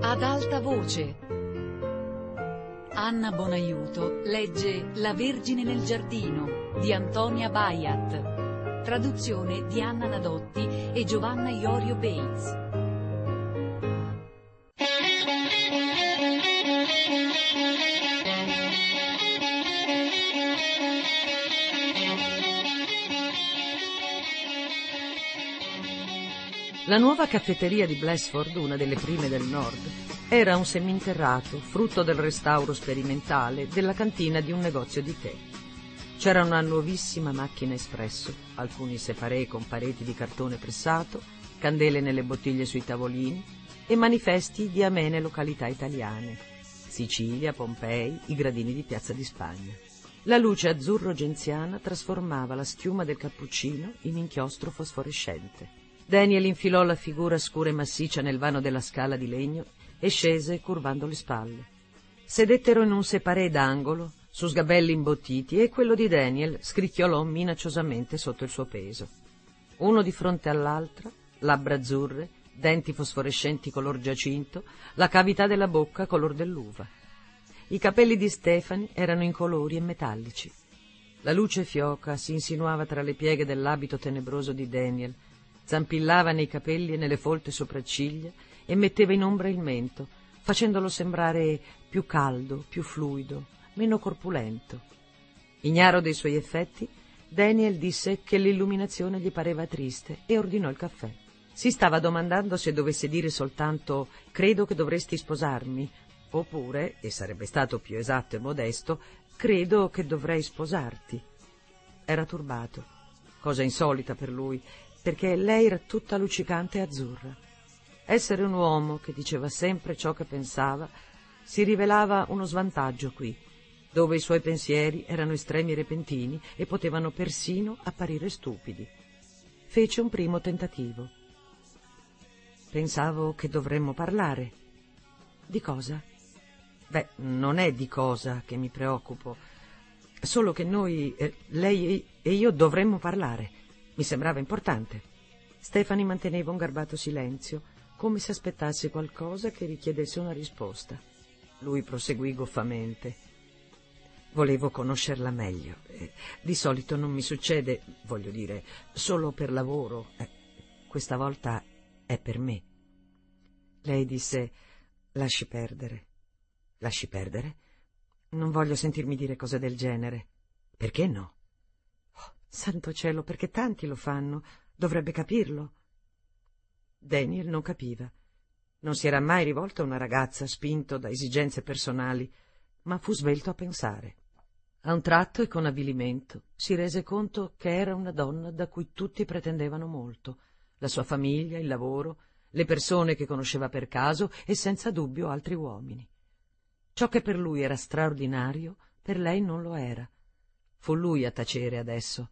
Ad alta voce. Anna Bonaiuto legge La Vergine nel giardino di Antonia Baiat. Traduzione di Anna Nadotti e Giovanna Iorio Bates. La nuova caffetteria di Blessford, una delle prime del nord, era un seminterrato, frutto del restauro sperimentale della cantina di un negozio di tè. C'era una nuovissima macchina espresso, alcuni separé con pareti di cartone pressato, candele nelle bottiglie sui tavolini e manifesti di amene località italiane: Sicilia, Pompei, i gradini di Piazza di Spagna. La luce azzurro-genziana trasformava la schiuma del cappuccino in inchiostro fosforescente. Daniel infilò la figura scura e massiccia nel vano della scala di legno e scese curvando le spalle. Sedettero in un separé d'angolo, su sgabelli imbottiti, e quello di Daniel scricchiolò minacciosamente sotto il suo peso. Uno di fronte all'altra, labbra azzurre, denti fosforescenti color giacinto, la cavità della bocca color dell'uva. I capelli di Stephanie erano incolori e metallici. La luce fioca si insinuava tra le pieghe dell'abito tenebroso di Daniel, zampillava nei capelli e nelle folte sopracciglia e metteva in ombra il mento, facendolo sembrare più caldo, più fluido, meno corpulento. Ignaro dei suoi effetti, Daniel disse che l'illuminazione gli pareva triste e ordinò il caffè. Si stava domandando se dovesse dire soltanto «credo che dovresti sposarmi», oppure, e sarebbe stato più esatto e modesto, «credo che dovrei sposarti». Era turbato, cosa insolita per lui, perché lei era tutta luccicante e azzurra. Essere un uomo che diceva sempre ciò che pensava si rivelava uno svantaggio qui, dove i suoi pensieri erano estremi e repentini e potevano persino apparire stupidi. Fece un primo tentativo. «Pensavo che dovremmo parlare». «Di cosa?» «Beh, non è di cosa che mi preoccupo, solo che noi, lei e io dovremmo parlare. Mi sembrava importante». Stephanie manteneva un garbato silenzio, come se aspettasse qualcosa che richiedesse una risposta. Lui proseguì goffamente. «Volevo conoscerla meglio. Di solito non mi succede, voglio dire, solo per lavoro. Questa volta è per me». Lei disse: «Lasci perdere». «Lasci perdere? Non voglio sentirmi dire cose del genere». «Perché no?» «Oh, santo cielo, perché tanti lo fanno. Dovrebbe capirlo». Daniel non capiva. Non si era mai rivolto a una ragazza spinto da esigenze personali, ma fu svelto a pensare. A un tratto e con avvilimento si rese conto che era una donna da cui tutti pretendevano molto: la sua famiglia, il lavoro, le persone che conosceva per caso e senza dubbio altri uomini. Ciò che per lui era straordinario, per lei non lo era. Fu lui a tacere adesso.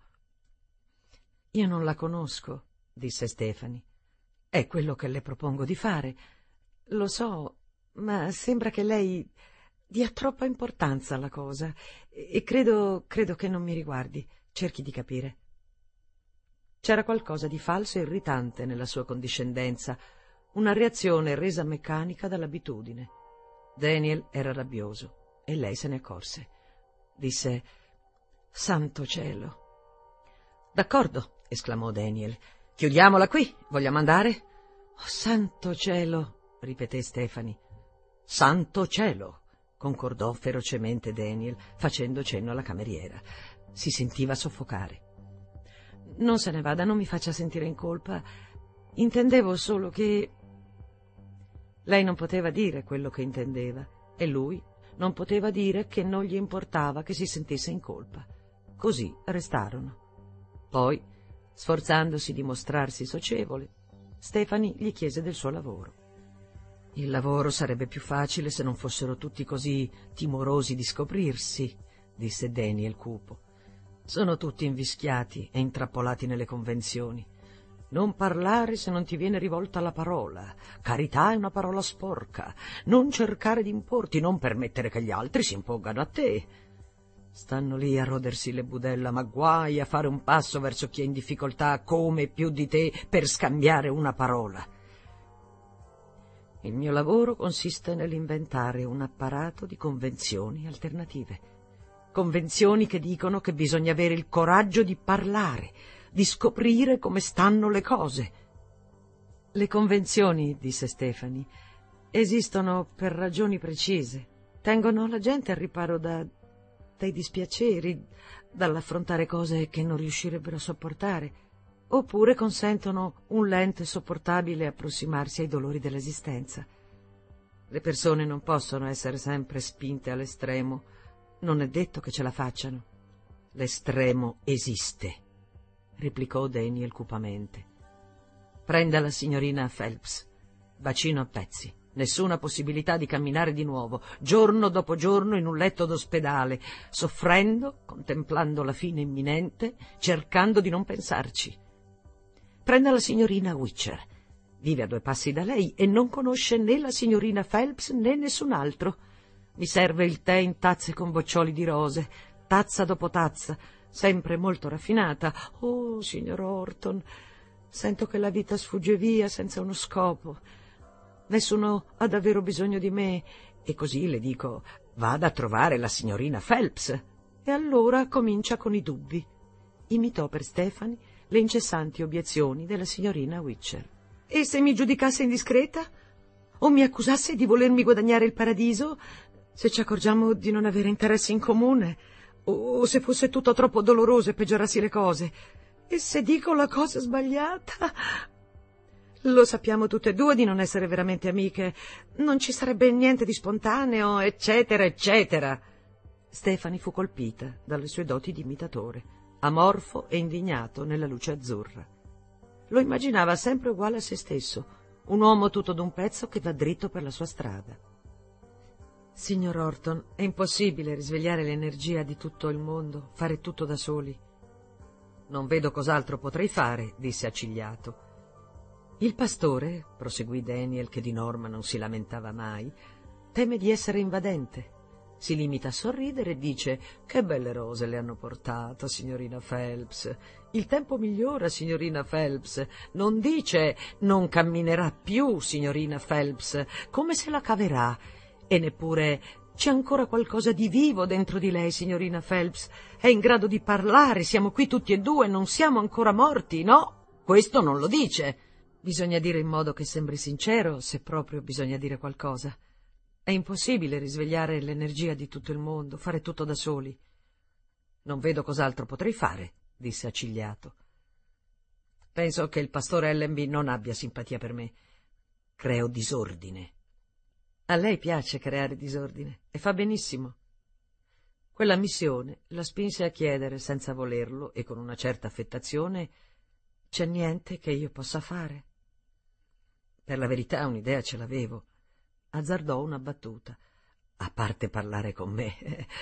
«Io non la conosco», disse Stephanie. «È quello che le propongo di fare. Lo so, ma sembra che lei dia troppa importanza alla cosa e credo che non mi riguardi. Cerchi di capire». C'era qualcosa di falso e irritante nella sua condiscendenza, una reazione resa meccanica dall'abitudine. Daniel era rabbioso e lei se ne accorse. Disse: «Santo cielo!» «D'accordo», esclamò Daniel. «Chiudiamola qui. Vogliamo andare?» «Oh, santo cielo!» ripeté Stephanie. «Santo cielo!» concordò ferocemente Daniel, facendo cenno alla cameriera. Si sentiva soffocare. «Non se ne vada, non mi faccia sentire in colpa. Intendevo solo che...» Lei non poteva dire quello che intendeva e lui non poteva dire che non gli importava che si sentisse in colpa. Così restarono. Poi, sforzandosi di mostrarsi socievole, Stephanie gli chiese del suo lavoro. «Il lavoro sarebbe più facile se non fossero tutti così timorosi di scoprirsi», disse Daniel cupo. «Sono tutti invischiati e intrappolati nelle convenzioni. Non parlare se non ti viene rivolta la parola. Carità è una parola sporca. Non cercare di importi, non permettere che gli altri si impongano a te. Stanno lì a rodersi le budella, ma guai a fare un passo verso chi è in difficoltà come più di te per scambiare una parola». Il mio lavoro consiste nell'inventare un apparato di convenzioni alternative. Convenzioni che dicono che bisogna avere il coraggio di parlare, di scoprire come stanno le cose. Le convenzioni, disse Stefani, esistono per ragioni precise. Tengono la gente al riparo dai dispiaceri, dall'affrontare cose che non riuscirebbero a sopportare, oppure consentono un lento e sopportabile approssimarsi ai dolori dell'esistenza. Le persone non possono essere sempre spinte all'estremo. Non è detto che ce la facciano. L'estremo esiste, replicò Daniel cupamente. Prenda la signorina Phelps. Bacino a pezzi. Nessuna possibilità di camminare di nuovo, giorno dopo giorno in un letto d'ospedale, soffrendo, contemplando la fine imminente, cercando di non pensarci. Prenda la signorina Witcher. Vive a 2 passi da lei e non conosce né la signorina Phelps né nessun altro. Mi serve il tè in tazze con boccioli di rose, tazza dopo tazza, sempre molto raffinata. Oh, signor Horton, sento che la vita sfugge via senza uno scopo. Nessuno ha davvero bisogno di me, e così le dico, vada a trovare la signorina Phelps. E allora comincia con i dubbi. Imitò per Stefani le incessanti obiezioni della signorina Witcher. E se mi giudicasse indiscreta? O mi accusasse di volermi guadagnare il paradiso? Se ci accorgiamo di non avere interessi in comune? O se fosse tutto troppo doloroso e peggiorassi le cose? E se dico la cosa sbagliata? Lo sappiamo tutte e due di non essere veramente amiche. Non ci sarebbe niente di spontaneo, eccetera, eccetera. Stefani fu colpita dalle sue doti di imitatore, amorfo e indignato nella luce azzurra. Lo immaginava sempre uguale a se stesso, un uomo tutto d'un pezzo che va dritto per la sua strada. Signor Horton, è impossibile risvegliare l'energia di tutto il mondo, fare tutto da soli. Non vedo cos'altro potrei fare, disse accigliato. Il pastore, proseguì Daniel, che di norma non si lamentava mai, teme di essere invadente. Si limita a sorridere e dice: «Che belle rose le hanno portato, signorina Phelps. Il tempo migliora, signorina Phelps». Non dice: «Non camminerà più, signorina Phelps», come se la caverà. E neppure: «C'è ancora qualcosa di vivo dentro di lei, signorina Phelps. È in grado di parlare, siamo qui tutti e due, non siamo ancora morti». No, questo non lo dice. Bisogna dire in modo che sembri sincero, se proprio bisogna dire qualcosa. È impossibile risvegliare l'energia di tutto il mondo, fare tutto da soli. Non vedo cos'altro potrei fare, disse accigliato. Penso che il pastore Ellenby non abbia simpatia per me. Creo disordine. A lei piace creare disordine e fa benissimo. Quella missione la spinse a chiedere, senza volerlo e con una certa affettazione: «C'è niente che io possa fare?» Per la verità un'idea ce l'avevo. Azzardò una battuta. «A parte parlare con me,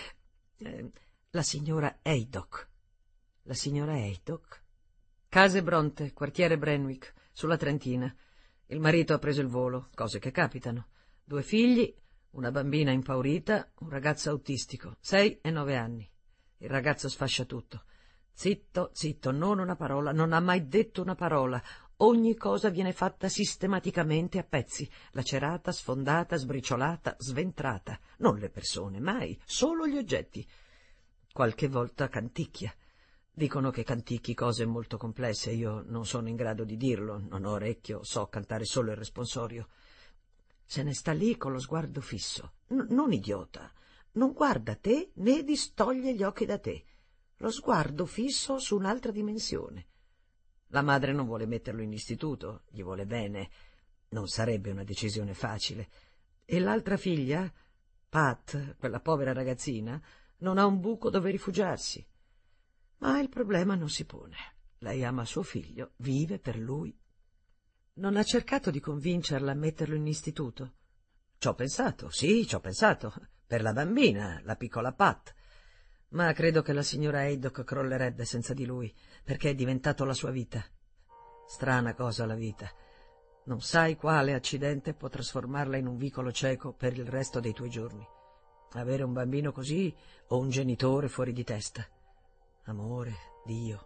la signora Haydock». «La signora Haydock?» «Case Bronte, quartiere Brentwick, sulla Trentina. Il marito ha preso il volo, cose che capitano. 2 figli, una bambina impaurita, un ragazzo autistico, 6 e 9 anni. Il ragazzo sfascia tutto. Zitto, zitto, non una parola, non ha mai detto una parola. Ogni cosa viene fatta sistematicamente a pezzi, lacerata, sfondata, sbriciolata, sventrata. Non le persone, mai, solo gli oggetti. Qualche volta canticchia. Dicono che canticchi cose molto complesse, io non sono in grado di dirlo, non ho orecchio, so cantare solo il responsorio. Se ne sta lì con lo sguardo fisso, non idiota, non guarda te né distoglie gli occhi da te. Lo sguardo fisso su un'altra dimensione. La madre non vuole metterlo in istituto, gli vuole bene. Non sarebbe una decisione facile. E l'altra figlia, Pat, quella povera ragazzina, non ha un buco dove rifugiarsi. Ma il problema non si pone. Lei ama suo figlio, vive per lui. Non ha cercato di convincerla a metterlo in istituto? Ci ho pensato, sì, ci ho pensato. Per la bambina, la piccola Pat. Ma credo che la signora Haydock crollerebbe senza di lui, perché è diventato la sua vita. Strana cosa la vita. Non sai quale accidente può trasformarla in un vicolo cieco per il resto dei tuoi giorni. Avere un bambino così o un genitore fuori di testa. Amore, Dio.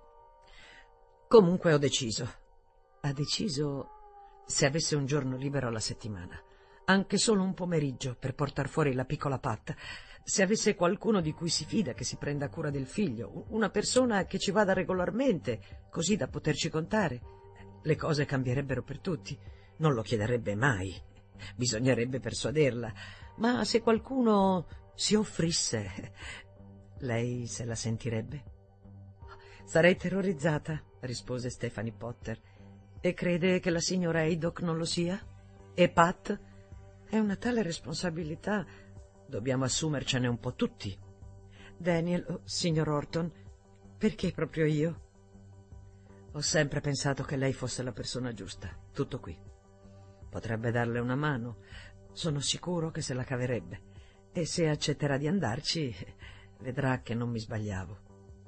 Comunque ho deciso. Ha deciso se avesse un giorno libero alla settimana. anche solo un pomeriggio, per portar fuori la piccola Pat. Se avesse qualcuno di cui si fida, che si prenda cura del figlio, una persona che ci vada regolarmente, così da poterci contare, le cose cambierebbero per tutti. Non lo chiederebbe mai. Bisognerebbe persuaderla. Ma se qualcuno si offrisse, lei se la sentirebbe? Sarei terrorizzata, rispose Stephanie Potter. E crede che la signora Haydock non lo sia? E Pat? È una tale responsabilità. Dobbiamo assumercene un po' tutti. Daniel, signor Horton, perché proprio io? Ho sempre pensato che lei fosse la persona giusta. Tutto qui. Potrebbe darle una mano. Sono sicuro che se la caverebbe. E se accetterà di andarci, vedrà che non mi sbagliavo.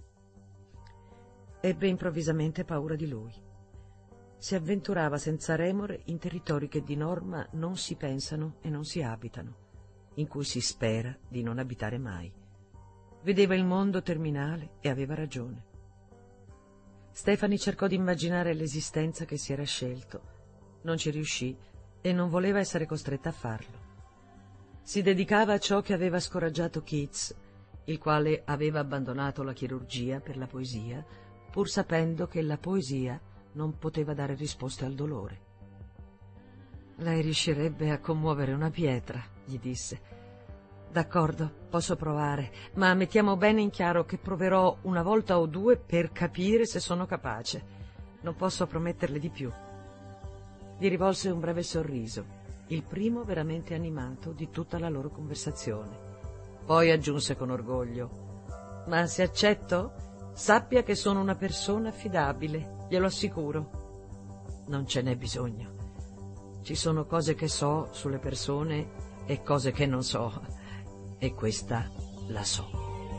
Ebbe improvvisamente paura di lui. Si avventurava senza remore in territori che di norma non si pensano e non si abitano, in cui si spera di non abitare mai. Vedeva il mondo terminale e aveva ragione. Stephanie cercò di immaginare l'esistenza che si era scelto. Non ci riuscì e non voleva essere costretta a farlo. Si dedicava a ciò che aveva scoraggiato Keats, il quale aveva abbandonato la chirurgia per la poesia, pur sapendo che la poesia non poteva dare risposte al dolore. Lei riuscirebbe a commuovere una pietra, gli disse. D'accordo, posso provare, ma mettiamo bene in chiaro che proverò una volta o due per capire se sono capace. Non posso prometterle di più. Gli rivolse un breve sorriso, il primo veramente animato di tutta la loro conversazione. Poi aggiunse con orgoglio: ma se accetto, sappia che sono una persona affidabile, glielo assicuro. Non ce n'è bisogno. Ci sono cose che so sulle persone e cose che non so. E questa la so.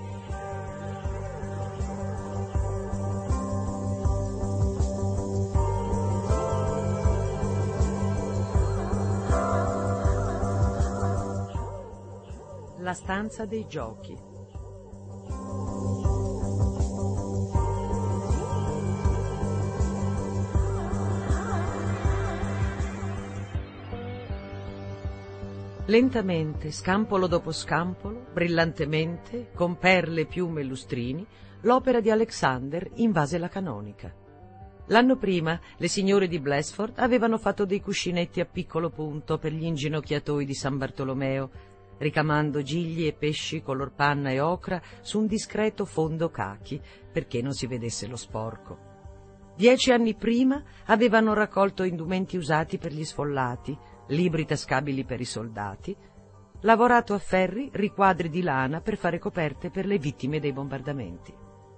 La stanza dei giochi. Lentamente, scampolo dopo scampolo, brillantemente, con perle, piume e lustrini, l'opera di Alexander invase la canonica. L'anno prima le signore di Blesford avevano fatto dei cuscinetti a piccolo punto per gli inginocchiatoi di San Bartolomeo, ricamando gigli e pesci color panna e ocra su un discreto fondo cachi, perché non si vedesse lo sporco. 10 anni prima avevano raccolto indumenti usati per gli sfollati, libri tascabili per i soldati, lavorato a ferri riquadri di lana per fare coperte per le vittime dei bombardamenti.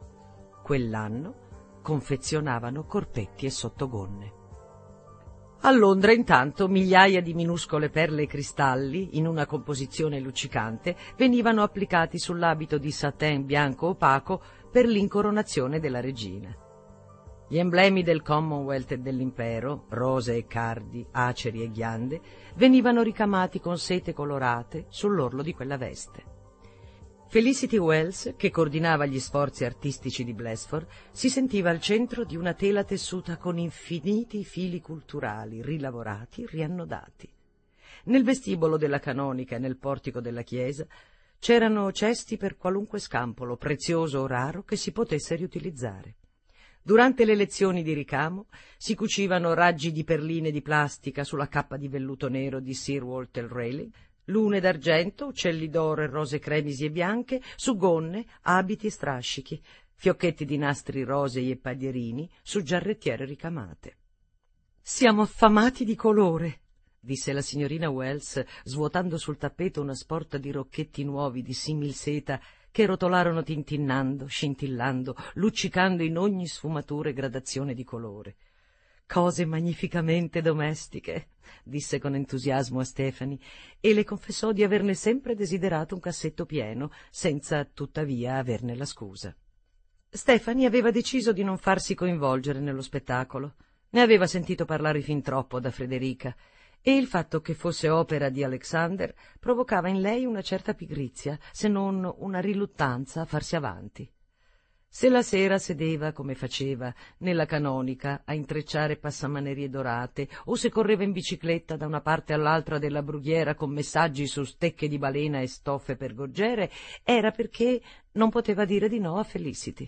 Quell'anno confezionavano corpetti e sottogonne. A Londra, intanto, migliaia di minuscole perle e cristalli, in una composizione luccicante, venivano applicati sull'abito di satin bianco opaco per l'incoronazione della regina. Gli emblemi del Commonwealth e dell'impero, rose e cardi, aceri e ghiande, venivano ricamati con sete colorate sull'orlo di quella veste. Felicity Wells, che coordinava gli sforzi artistici di Blesford, si sentiva al centro di una tela tessuta con infiniti fili culturali, rilavorati, riannodati. Nel vestibolo della canonica e nel portico della chiesa c'erano cesti per qualunque scampolo, prezioso o raro, che si potesse riutilizzare. Durante le lezioni di ricamo si cucivano raggi di perline di plastica sulla cappa di velluto nero di Sir Walter Raleigh, lune d'argento, uccelli d'oro e rose cremisi e bianche su gonne, abiti e strascichi, fiocchetti di nastri rosei e paglierini su giarrettiere ricamate. «Siamo affamati di colore», disse la signorina Wells, svuotando sul tappeto una sporta di rocchetti nuovi di similseta che rotolarono tintinnando, scintillando, luccicando in ogni sfumatura e gradazione di colore. «Cose magnificamente domestiche», disse con entusiasmo a Stephanie, e le confessò di averne sempre desiderato un cassetto pieno, senza tuttavia averne la scusa. Stephanie aveva deciso di non farsi coinvolgere nello spettacolo. Ne aveva sentito parlare fin troppo da Frederica, e il fatto che fosse opera di Alexander provocava in lei una certa pigrizia, se non una riluttanza a farsi avanti. Se la sera sedeva, come faceva, nella canonica a intrecciare passamanerie dorate, o se correva in bicicletta da una parte all'altra della brughiera con messaggi su stecche di balena e stoffe per gorgiere, era perché non poteva dire di no a Felicity.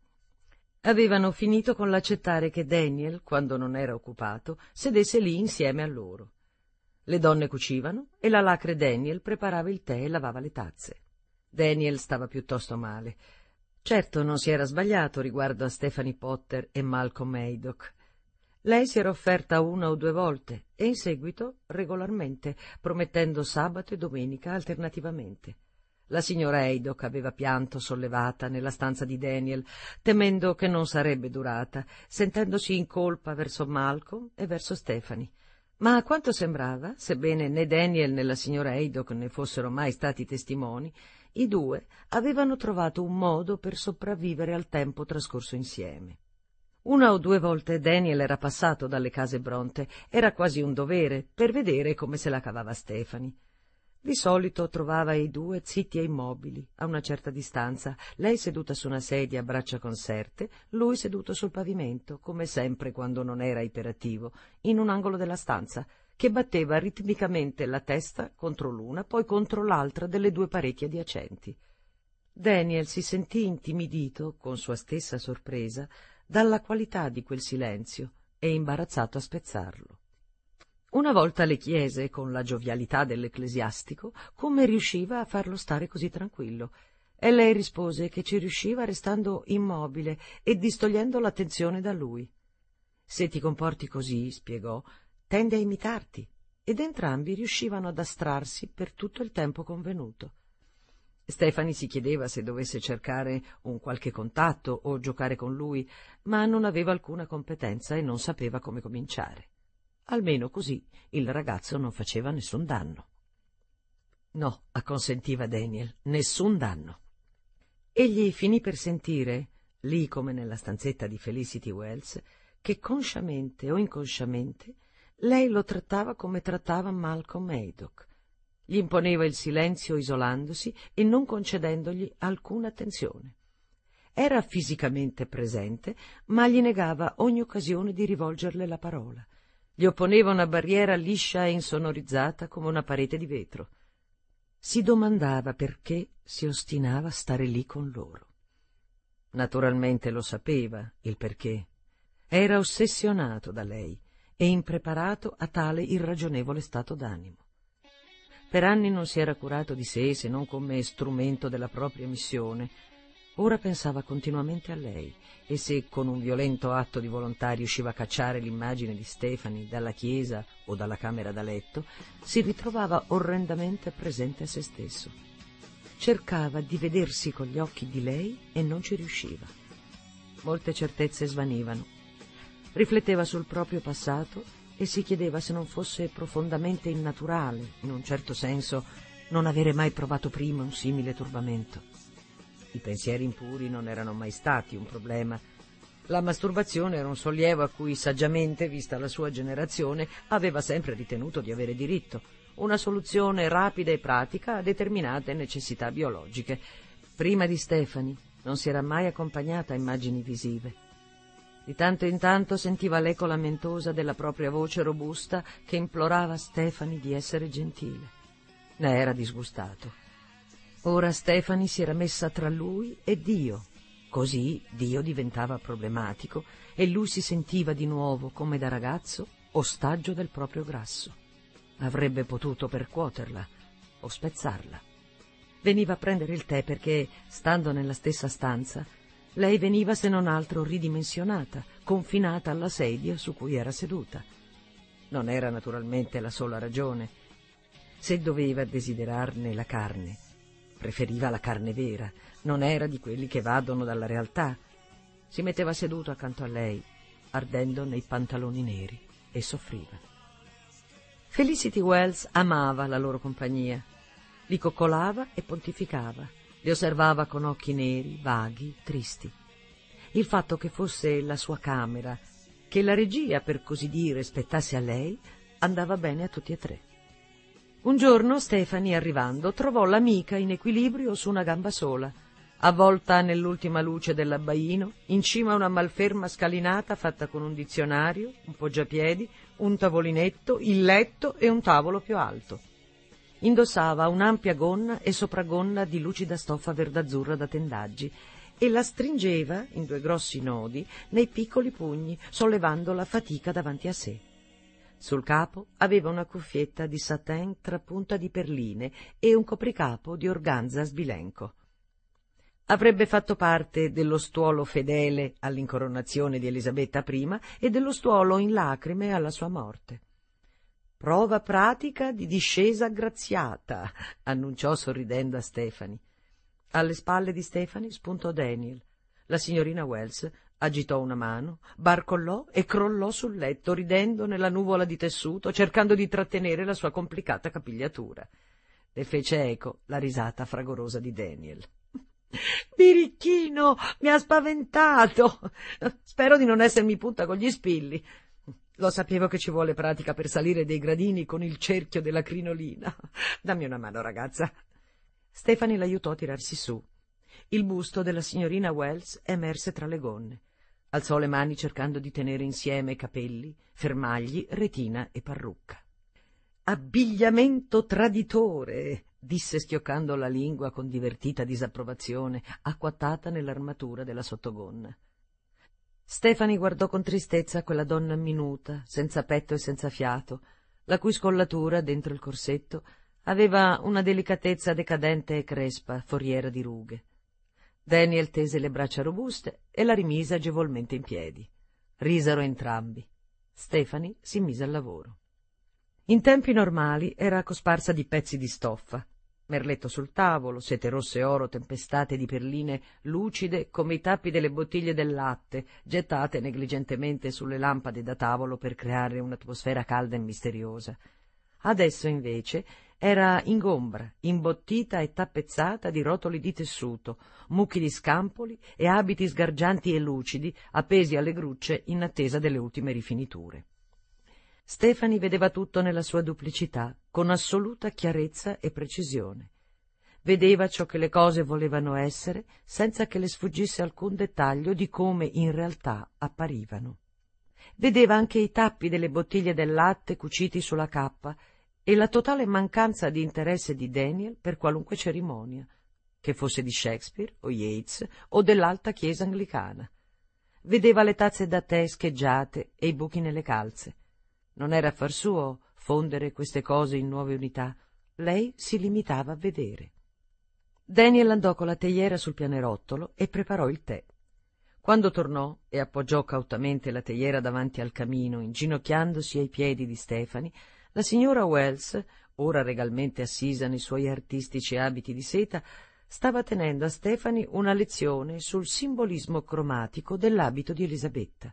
Avevano finito con l'accettare che Daniel, quando non era occupato, sedesse lì insieme a loro. Le donne cucivano e la Lacre Daniel preparava il tè e lavava le tazze. Daniel stava piuttosto male. Certo non si era sbagliato riguardo a Stephanie Potter e Malcolm Haydock. Lei si era offerta 1 o 2 volte e in seguito regolarmente, promettendo sabato e domenica alternativamente. La signora Haydock aveva pianto sollevata nella stanza di Daniel, temendo che non sarebbe durata, sentendosi in colpa verso Malcolm e verso Stephanie. Ma a quanto sembrava, sebbene né Daniel né la signora Haydock ne fossero mai stati testimoni, i due avevano trovato un modo per sopravvivere al tempo trascorso insieme. 1 o 2 volte Daniel era passato dalle case Bronte, era quasi un dovere, per vedere come se la cavava Stephanie. Di solito trovava i due zitti e immobili, a una certa distanza, lei seduta su una sedia a braccia conserte, lui seduto sul pavimento, come sempre quando non era iperattivo, in un angolo della stanza, che batteva ritmicamente la testa contro l'una, poi contro l'altra delle 2 pareti adiacenti. Daniel si sentì intimidito, con sua stessa sorpresa, dalla qualità di quel silenzio e imbarazzato a spezzarlo. Una volta le chiese, con la giovialità dell'ecclesiastico, come riusciva a farlo stare così tranquillo, e lei rispose che ci riusciva restando immobile e distogliendo l'attenzione da lui. «Se ti comporti così», spiegò, «tende a imitarti», ed entrambi riuscivano ad astrarsi per tutto il tempo convenuto. Stephanie si chiedeva se dovesse cercare un qualche contatto o giocare con lui, ma non aveva alcuna competenza e non sapeva come cominciare. Almeno così il ragazzo non faceva nessun danno. No, acconsentiva Daniel, nessun danno. Egli finì per sentire, lì come nella stanzetta di Felicity Wells, che consciamente o inconsciamente lei lo trattava come trattava Malcolm Haydock. Gli imponeva il silenzio isolandosi e non concedendogli alcuna attenzione. Era fisicamente presente, ma gli negava ogni occasione di rivolgerle la parola. Gli opponeva una barriera liscia e insonorizzata come una parete di vetro. Si domandava perché si ostinava a stare lì con loro. Naturalmente lo sapeva il perché. Era ossessionato da lei e impreparato a tale irragionevole stato d'animo. Per anni non si era curato di sé se non come strumento della propria missione. Ora pensava continuamente a lei e se con un violento atto di volontà riusciva a cacciare l'immagine di Stephanie dalla chiesa o dalla camera da letto, si ritrovava orrendamente presente a se stesso. Cercava di vedersi con gli occhi di lei e non ci riusciva. Molte certezze svanivano. Rifletteva sul proprio passato e si chiedeva se non fosse profondamente innaturale, in un certo senso, non avere mai provato prima un simile turbamento. I pensieri impuri non erano mai stati un problema. La masturbazione era un sollievo a cui saggiamente, vista la sua generazione, aveva sempre ritenuto di avere diritto, una soluzione rapida e pratica a determinate necessità biologiche. Prima di Stephanie non si era mai accompagnata a immagini visive. Di tanto in tanto sentiva l'eco lamentosa della propria voce robusta che implorava a Stephanie di essere gentile. Ne era disgustato. Ora Stephanie si era messa tra lui e Dio. Così Dio diventava problematico e lui si sentiva di nuovo, come da ragazzo, ostaggio del proprio grasso. Avrebbe potuto percuoterla o spezzarla. Veniva a prendere il tè perché, stando nella stessa stanza, lei veniva se non altro ridimensionata, confinata alla sedia su cui era seduta. Non era naturalmente la sola ragione. Se doveva desiderarne la carne, preferiva la carne vera, non era di quelli che vadono dalla realtà. Si metteva seduto accanto a lei, ardendo nei pantaloni neri, e soffriva. Felicity Wells amava la loro compagnia. Li coccolava e pontificava, li osservava con occhi neri, vaghi, tristi. Il fatto che fosse la sua camera, che la regia, per così dire, spettasse a lei, andava bene a tutti e tre. Un giorno Stephanie, arrivando, trovò l'amica in equilibrio su una gamba sola. avvolta nell'ultima luce dell'abbaino, in cima a una malferma scalinata fatta con un dizionario, un poggiapiedi, un tavolinetto, il letto e un tavolo più alto. Indossava un'ampia gonna e sopragonna di lucida stoffa verdazzurra da tendaggi e la stringeva in 2 grossi nodi nei piccoli pugni, sollevandola a fatica davanti a sé. Sul capo aveva una cuffietta di satin trapunta di perline e un copricapo di organza sbilenco. Avrebbe fatto parte dello stuolo fedele all'incoronazione di Elisabetta I e dello stuolo in lacrime alla sua morte. «Prova pratica di discesa graziata», annunciò sorridendo a Stephanie. Alle spalle di Stephanie spuntò Daniel. La signorina Wells agitò una mano, barcollò e crollò sul letto, ridendo nella nuvola di tessuto, cercando di trattenere la sua complicata capigliatura. Le fece eco la risata fragorosa di Daniel. «Birichino, mi ha spaventato! Spero di non essermi punta con gli spilli. Lo sapevo che ci vuole pratica per salire dei gradini con il cerchio della crinolina. Dammi una mano, ragazza». Stephanie l'aiutò a tirarsi su. Il busto della signorina Wells emerse tra le gonne. Alzò le mani cercando di tenere insieme capelli, fermagli, retina e parrucca. «Abbigliamento traditore», disse schioccando la lingua con divertita disapprovazione, acquattata nell'armatura della sottogonna. Stephanie guardò con tristezza quella donna minuta, senza petto e senza fiato, la cui scollatura, dentro il corsetto, aveva una delicatezza decadente e crespa, foriera di rughe. Daniel tese le braccia robuste e la rimise agevolmente in piedi. Risero entrambi. Stephanie si mise al lavoro. In tempi normali era cosparsa di pezzi di stoffa, merletto sul tavolo, sete rosse oro tempestate di perline lucide come i tappi delle bottiglie del latte, gettate negligentemente sulle lampade da tavolo per creare un'atmosfera calda e misteriosa. Adesso, invece, era ingombra, imbottita e tappezzata di rotoli di tessuto, mucchi di scampoli e abiti sgargianti e lucidi appesi alle grucce in attesa delle ultime rifiniture. Stephanie vedeva tutto nella sua duplicità, con assoluta chiarezza e precisione. Vedeva ciò che le cose volevano essere, senza che le sfuggisse alcun dettaglio di come in realtà apparivano. Vedeva anche i tappi delle bottiglie del latte cuciti sulla cappa e la totale mancanza di interesse di Daniel per qualunque cerimonia, che fosse di Shakespeare o Yeats o dell'alta chiesa anglicana. Vedeva le tazze da tè scheggiate e i buchi nelle calze. Non era affar suo fondere queste cose in nuove unità. Lei si limitava a vedere. Daniel andò con la teiera sul pianerottolo e preparò il tè. Quando tornò e appoggiò cautamente la teiera davanti al camino, inginocchiandosi ai piedi di Stephanie, la signora Wells, ora regalmente assisa nei suoi artistici abiti di seta, stava tenendo a Stephanie una lezione sul simbolismo cromatico dell'abito di Elisabetta.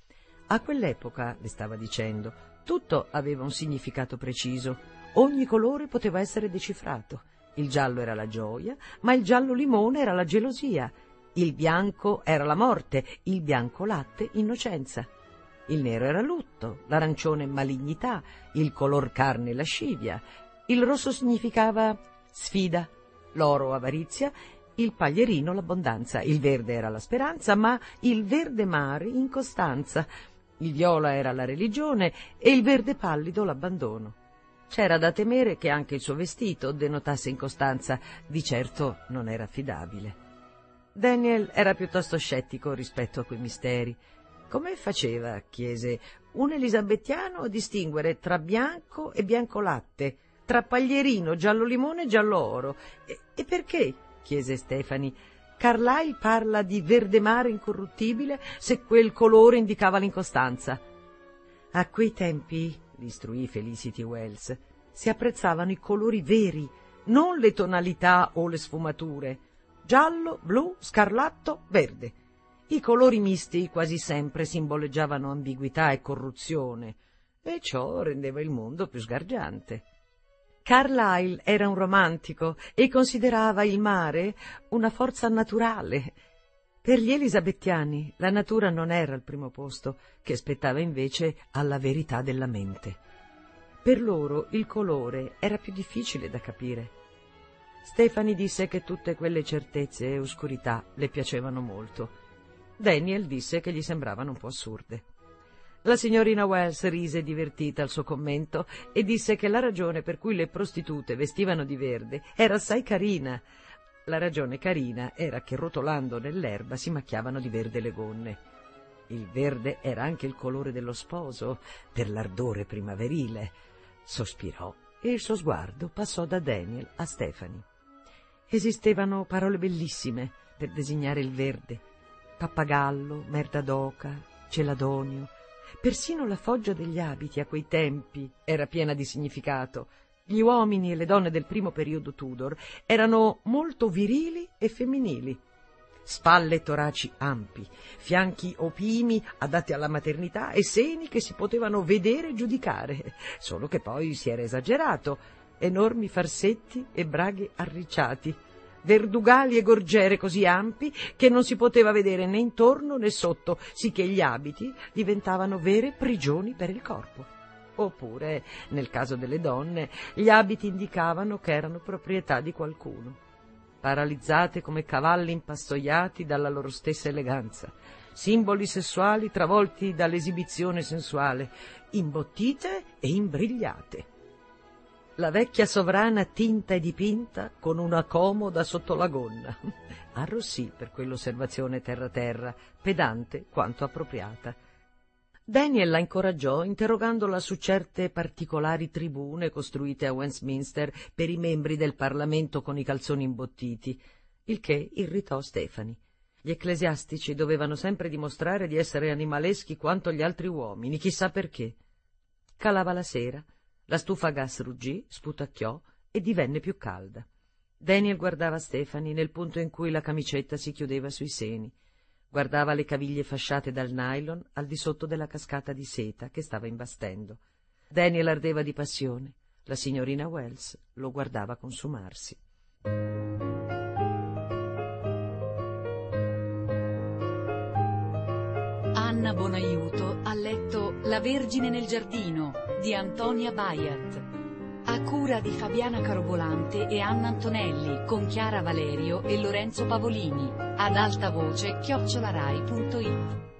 A quell'epoca, le stava dicendo, tutto aveva un significato preciso, ogni colore poteva essere decifrato. Il giallo era la gioia, ma il giallo limone era la gelosia, il bianco era la morte, il bianco latte innocenza, il nero era lutto, l'arancione malignità, il color carne lascivia, il rosso significava sfida, l'oro avarizia, il paglierino l'abbondanza, il verde era la speranza, ma il verde mare incostanza, il viola era la religione e il verde pallido l'abbandono. C'era da temere che anche il suo vestito denotasse incostanza, di certo non era affidabile. Daniel era piuttosto scettico rispetto a quei misteri. Come faceva, chiese, un elisabettiano a distinguere tra bianco e bianco latte, tra paglierino, giallo limone e giallo oro? E perché, chiese Stephanie, Carlyle parla di verde mare incorruttibile se quel colore indicava l'incostanza? A quei tempi, istruì Felicity Wells, si apprezzavano i colori veri, non le tonalità o le sfumature. Giallo, blu, scarlatto, verde. I colori misti quasi sempre simboleggiavano ambiguità e corruzione, e ciò rendeva il mondo più sgargiante. Carlyle era un romantico e considerava il mare una forza naturale. Per gli elisabettiani la natura non era al primo posto, che spettava invece alla verità della mente. Per loro il colore era più difficile da capire. Stephanie disse che tutte quelle certezze e oscurità le piacevano molto. Daniel disse che gli sembravano un po' assurde. La signorina Wells rise divertita al suo commento e disse che la ragione per cui le prostitute vestivano di verde era assai carina. La ragione carina era che rotolando nell'erba si macchiavano di verde le gonne. Il verde era anche il colore dello sposo, per l'ardore primaverile. Sospirò e il suo sguardo passò da Daniel a Stephanie. Esistevano parole bellissime per designare il verde: pappagallo, merda d'oca, celadonio. Persino la foggia degli abiti a quei tempi era piena di significato. Gli uomini e le donne del primo periodo Tudor erano molto virili e femminili. Spalle e toraci ampi, fianchi opimi adatti alla maternità e seni che si potevano vedere e giudicare, solo che poi si era esagerato, enormi farsetti e braghe arricciati, verdugali e gorgiere così ampi che non si poteva vedere né intorno né sotto, sicché gli abiti diventavano vere prigioni per il corpo. Oppure, nel caso delle donne, gli abiti indicavano che erano proprietà di qualcuno, paralizzate come cavalli impastoiati dalla loro stessa eleganza, simboli sessuali travolti dall'esibizione sensuale, imbottite e imbrigliate. La vecchia sovrana tinta e dipinta con una comoda sotto la gonna. Arrossì per quell'osservazione terra-terra, pedante quanto appropriata. Daniel la incoraggiò interrogandola su certe particolari tribune costruite a Westminster per i membri del Parlamento con i calzoni imbottiti, il che irritò Stephanie. Gli ecclesiastici dovevano sempre dimostrare di essere animaleschi quanto gli altri uomini, chissà perché. Calava la sera. La stufa a gas ruggì, sputacchiò e divenne più calda. Daniel guardava Stephanie nel punto in cui la camicetta si chiudeva sui seni. Guardava le caviglie fasciate dal nylon al di sotto della cascata di seta che stava imbastendo. Daniel ardeva di passione. La signorina Wells lo guardava consumarsi. Anna Bonaiuto ha letto La Vergine nel giardino di Antonia Baiat, a cura di Fabiana Carobolante e Anna Antonelli, con Chiara Valerio e Lorenzo Pavolini, ad alta voce @rai.it.